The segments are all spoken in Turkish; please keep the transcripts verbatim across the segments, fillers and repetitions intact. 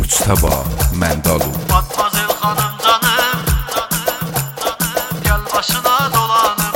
Müçtəba Məndalov. Matmazel xanım canım, canım, canım, gel başına dolanım.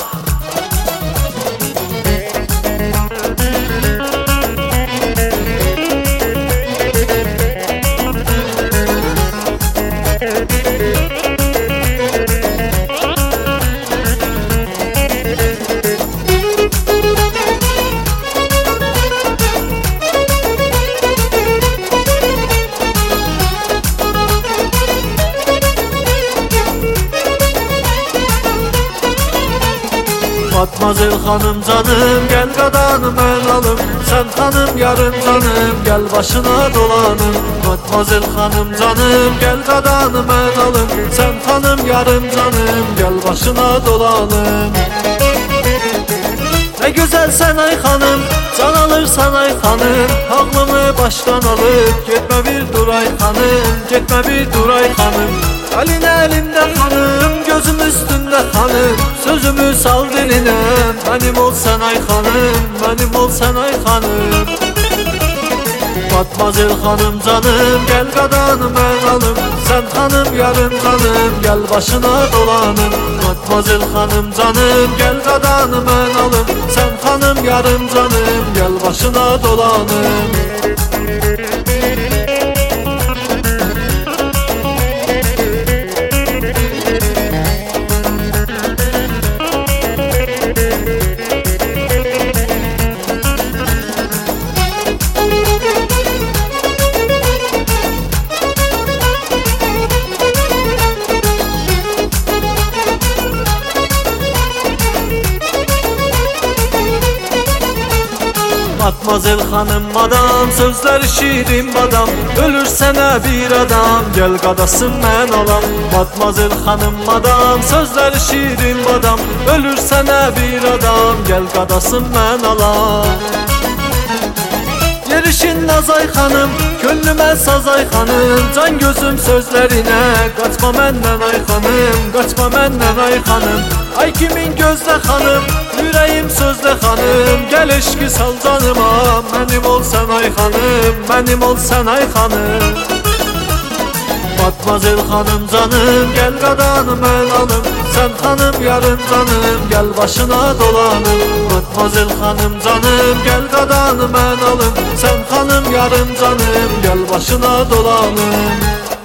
Matmazel hanım canım, gel qadanım el alım. Sen hanım yarın canım, gel başına dolanım. Matmazel hanım canım, gel qadanım el alım. Sen hanım yarın canım, gel başına dolanım. Ne güzelsen ay hanım, can alırsan ay hanım. Ağlımı baştan alıp, gitme bir dur ay hanım. Gitme bir dur ay hanım. Elin elimde hanım, gözüm üstünde hanım. Sözümü sal diline, benim ol sen ay hanım. Benim ol sen ay hanım. Matmazel hanım canım, gel qadanım el alım. Sen hanım yarın canım, gel başına dolanım. Matmazel hanım canım, gel qadanım el alım. Sen hanım yarın canım, gel başına dolanım. Matmazel hanım madam, sözleri şirin badam. Ölürsene bir adam, gel qadasın mən alam. Matmazel hanım madam, sözleri şirin badam. Ölürsene bir adam, gel qadasın mən alam. Yerişin nazay hanım, könlüme sazay hanım. Can gözüm sözlerine, kaçma məndən ay hanım. Kaçma məndən ay hanım. Ay kimin gözle hanım, yüreğim sözle hanım. Gel eşki sal canıma, benim ol sen ay hanım. Benim ol sen ay hanım. Matmazel hanım canım, gel qadanım el alım. Sen hanım yarın canım, gel başına dolanım. Matmazel hanım canım, gel qadanım el alım. Sen hanım yarın canım, gel başına dolanım.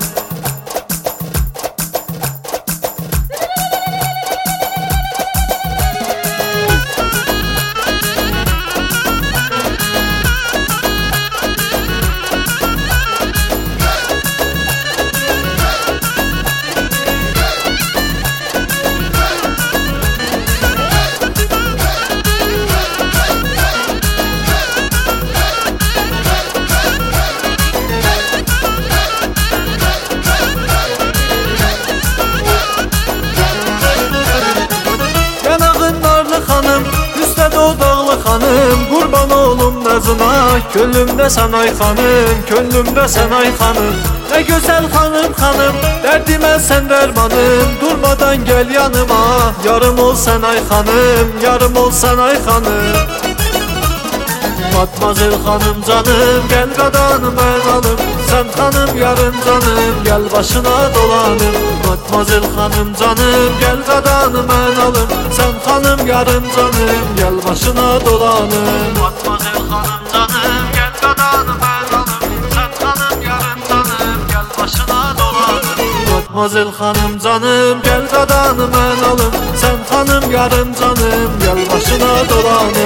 Hanım, kurban olum nazına, könlümde sen ay hanım, könlümde sen ay hanım. Ne güzel hanım hanım, derdime sen dermanım. Durmadan gel yanıma, yarım ol sen ay hanım, yarım ol sen ay hanım. Matmazel hanım canım, gel qadanım el alım. Sen hanım yarın canım, gel başına dolanım. Matmazel hanım canım, gel qadanım el alım. Sen hanım yarın canım, gel başına dolanım. Matmazel hanım canım, gel qadanım el alım. Sen hanım yarın canım, gel başına dolanım. Matmazel hanım canım, gel qadanım el alım. Sen hanım yarın canım, gel başına dolanım.